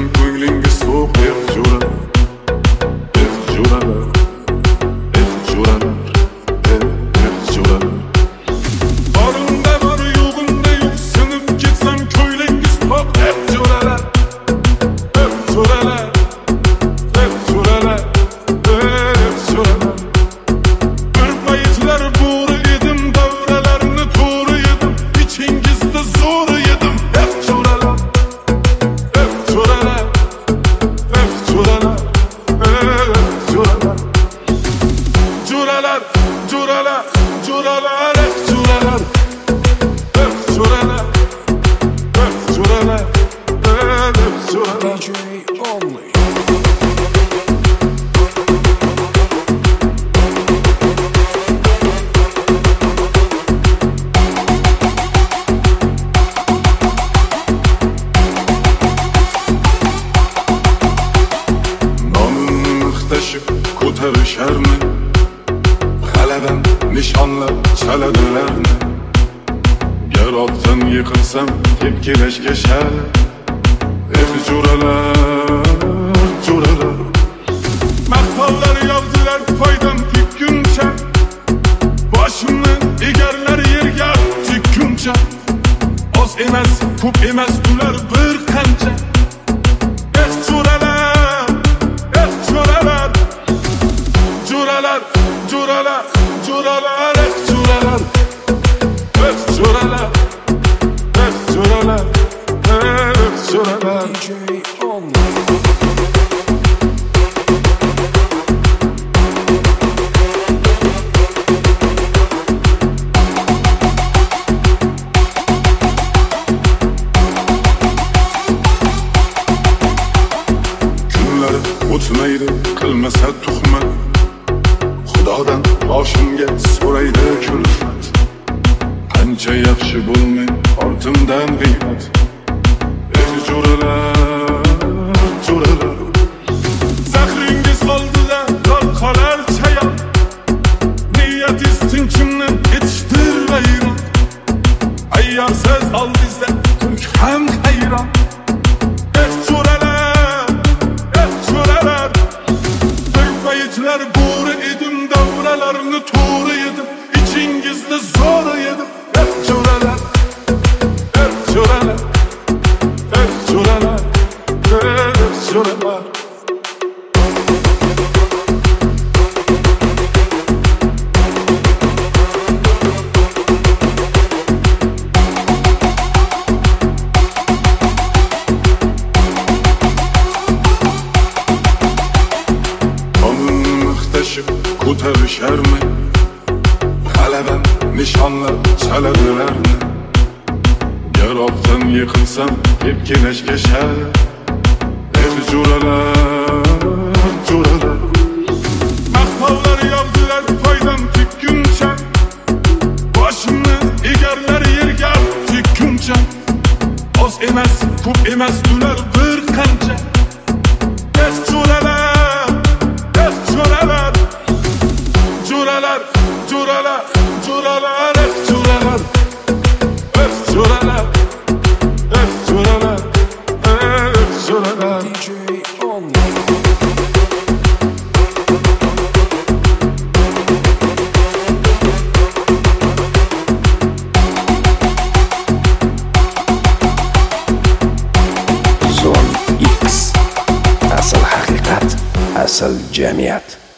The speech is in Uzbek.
ko'nglingiz so'q jo'ralar, jo'ralar, jo'ralar, jo'ralar. Borunda bor, yo'g'unda yo'q, sinib ketsam ko'nglingiz to'q jo'ralar, jo'ralar, jo'ralar, jo'ralar. Bir paytlar bo'ri edim, davralarni to'g'ri yedim, ichingizda zo'r yedim jo'ralar, jo'ralar, jo'ralar, jo'ralar. Jo'ralar, jo'ralar, jo'ralar, jo'ralar, jo'ralar, jo'ralar, jo'ralar. DJ only. Ko'tarisharmi g'aladan nishonlab chaladilarni, gar otdan yiqilsam tepkilashga shar jo'ralar, jo'ralar. Maqtovlar yozdilar foydam tekkuncha, boshimni egarlar yerga tekkuncha. Oz emas, ko'p emas ular bir qancha jo'ralar, jo'ralar. Jo'ralar, jo'ralar, jo'ralar, jo'ralar, jo'ralar, jo'ralar, jo'ralar. DJ only. Kunlar o'tmaydi, qilmasa tuhmat, Xudodan boshimga so'raydi kulfat. Qancha yaxshi bo'lmay ortimdan g'iybat jo'ralar, jo'ralar. Zahringiz oldida qolar chayon, niyatingiz tinchimni yetishtirmaydi. Ayyorsiz oldingizda turk ham hayron jo'ralar, jo'ralar. Bir paytlar bo'ri edim, davralarni to'g'ri yedim, ichingizda zo'r yedim jo'ralar, jo'ralar, jo'ralar, jo'ralar. Ko'tarisharmi g'aladan nishonlab chaladilarni, gar otdan yiqilsam tepkilashga shar jo'ralar, jo'ralar. Maqtovlar yozdilar foydam tekkuncha, boshimni egarlar yerga tekkuncha. Oz emas, ko'p emas ular bir qancha jo'ralar, jo'ralar. Jo'ralar, jo'ralar, jo'ralar, jo'ralar, jo'ralar, jo'ralar, jo'ralar. DJ only. Zone X. Asl haqiqat, asl jamiyat.